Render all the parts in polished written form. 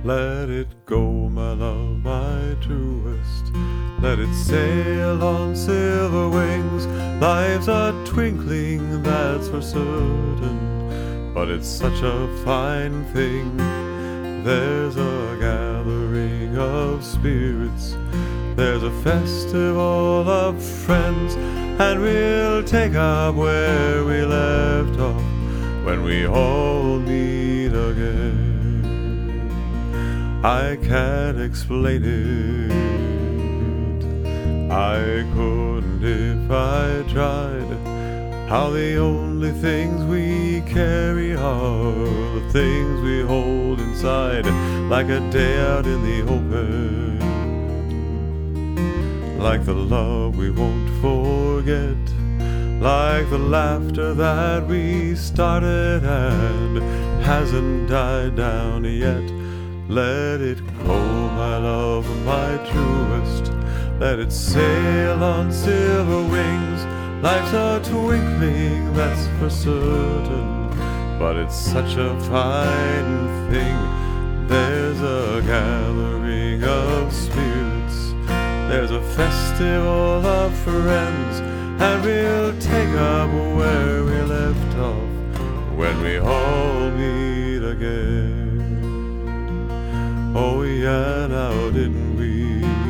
Let it go, my love, my truest. Let it sail on silver wings. Life's a twinkling, that's for certain, but it's such a fine thing. There's a gathering of spirits, there's a festival of friends, and we'll take up where we left off when we all meet again. I can't explain it, I couldn't if I tried. How the only things we carry are the things we hold inside, like a day out in the open, like the love we won't forget, like the laughter that we started and hasn't died down yet. Let it go, my love, my truest. Let it sail on silver wings. Life's a twinkling, that's for certain, but it's such a fine thing. There's a gathering of spirits, there's a festival of friends, and we'll take up where we left off when we all meet again. Oh yeah, now didn't we?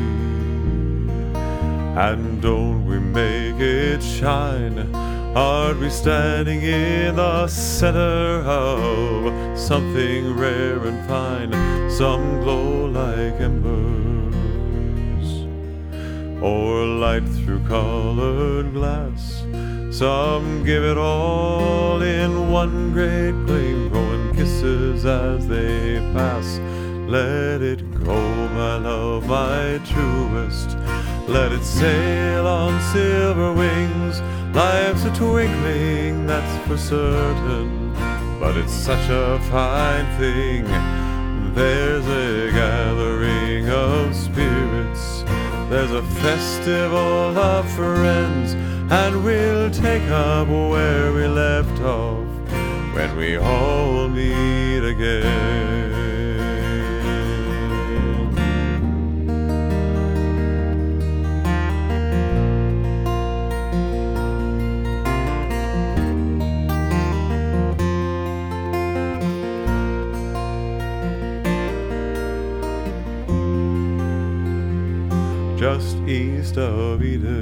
And don't we make it shine? Aren't we standing in the center of something rare and fine? Some glow like embers, or light through colored glass. Some give it all in one great gleam, throwing kisses as they pass. Let it go, my love, my truest. Let it sail on silver wings. Life's a twinkling, that's for certain, but it's such a fine thing. There's a gathering of spirits, there's a festival of friends, and we'll take up where we left off when we all meet again. Just east of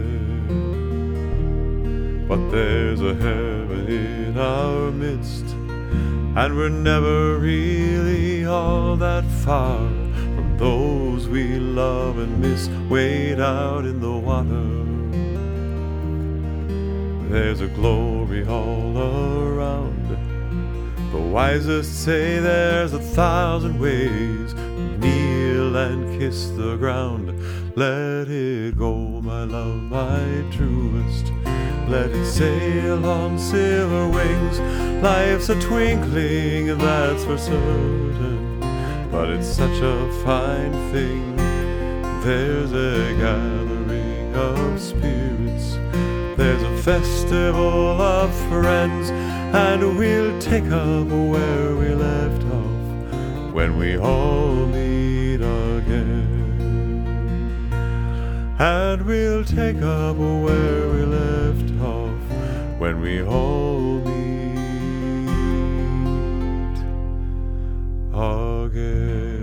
Eden, but there's a heaven in our midst, and we're never really all that far from those we love and miss, wade out in the water. There's a glory all around. The wisest say there's 1,000 ways to kneel and kiss the ground. Let it go, my love, my truest. Let it sail on silver wings. Life's a twinkling, that's for certain, but it's such a fine thing. There's a gathering of spirits, there's a festival of friends, and we'll take up where we left off when we all meet again. And we'll take up where we left off when we all meet again.